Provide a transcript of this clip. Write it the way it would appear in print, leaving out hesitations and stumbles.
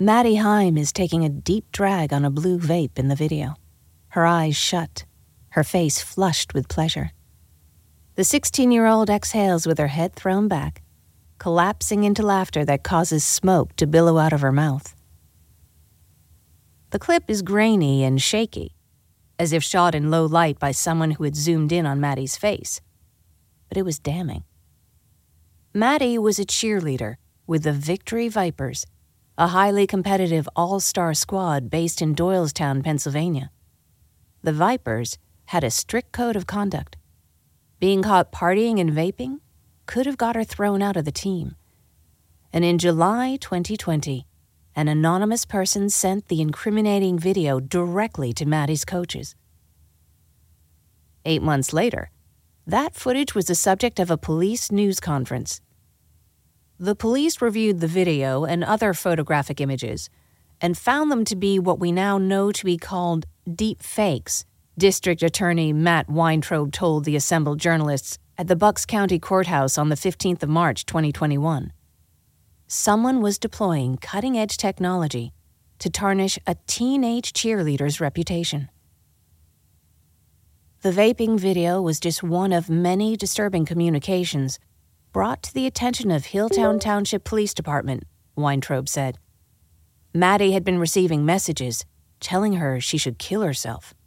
Maddie Heim is taking a deep drag on a blue vape in the video, her eyes shut, her face flushed with pleasure. The 16-year-old exhales with her head thrown back, collapsing into laughter that causes smoke to billow out of her mouth. The clip is grainy and shaky, as if shot in low light by someone who had zoomed in on Maddie's face. But it was damning. Maddie was a cheerleader with the Victory Vipers, a highly competitive all-star squad based in Doylestown, Pennsylvania. The Vipers had a strict code of conduct. Being caught partying and vaping could have got her thrown out of the team. And in July 2020, an anonymous person sent the incriminating video directly to Maddie's coaches. 8 months later, that footage was the subject of a police news conference. The police reviewed the video and other photographic images and found them to be what we now know to be called deep fakes, District Attorney Matt Weintraub told the assembled journalists at the Bucks County Courthouse on the 15th of March 2021. Someone was deploying cutting-edge technology to tarnish a teenage cheerleader's reputation. The vaping video was just one of many disturbing communications brought to the attention of Hilltown Township Police Department, Weintraub said. Maddie had been receiving messages telling her she should kill herself.